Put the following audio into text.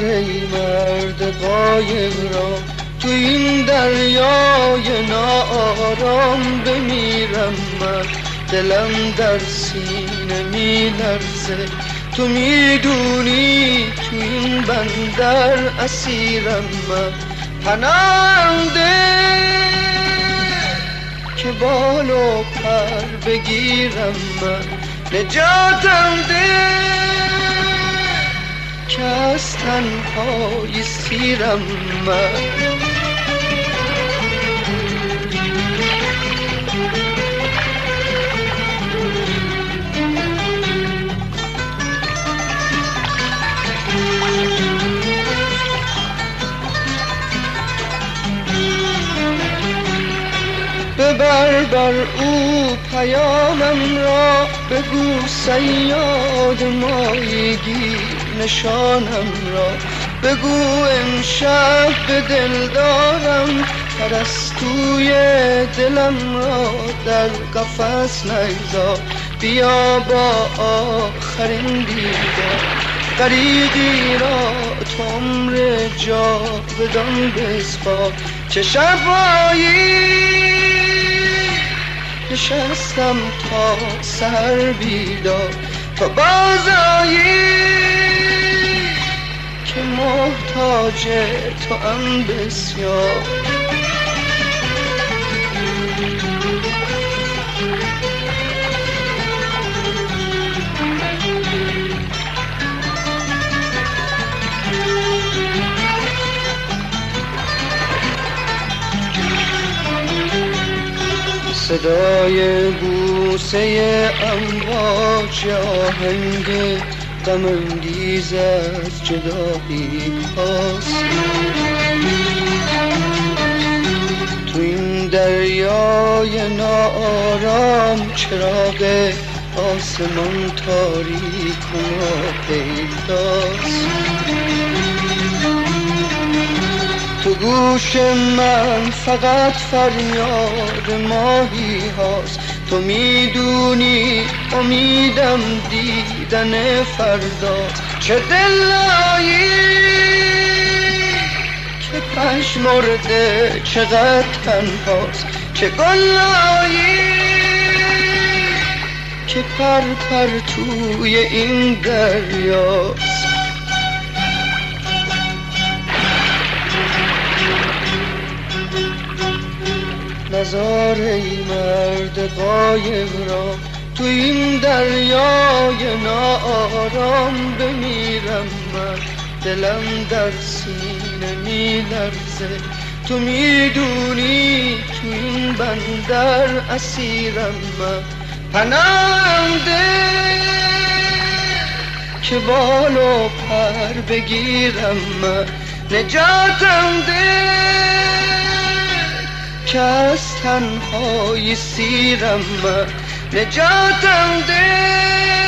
ای مرد قایق را تو این دریای ناآرام بمیرم من، دلم در سینه میلرزه، تو میدونی تو این بندر اسیرم من. پناهنده که بال و پر بگیرم من، نجاتم ده که از تنهایی سیرم من. ببر بر او پیامم را، بگو صیاد ماهیگیر نشانم را، بگو امشب به دلدارم پرستوی دلم را در قفس نگذار. بیا با آخرین دیدار غریقی را تو عمر جاودان بسپار. چه شبایی نشستم تا سحر بیدار، تو بازایی که محتاج تو ام بسیار. صدای بوسه امواج آهنگ غم انگیز از جدایی هاست. تو این دریای ناآرام چراغ آسمان تاریک و ناپیداست. تو گوش من فقط فریاد ماهی هاست، تو میدونی امیدم دیدن فرداست. چه دلایی که پژمرده چقدر تنهاست، چه گلایی که پر پر توی این دریاست. نزار ای مرد قایق را تو این دریای ناآرام بمیرم من، دلم در سینه میلرزه، تو میدونی تو این بندر اسیرم من. پناهنده که بال و پر بگیرم من، نجاتم ده که از تنهایی سیرم من، نجاتم ده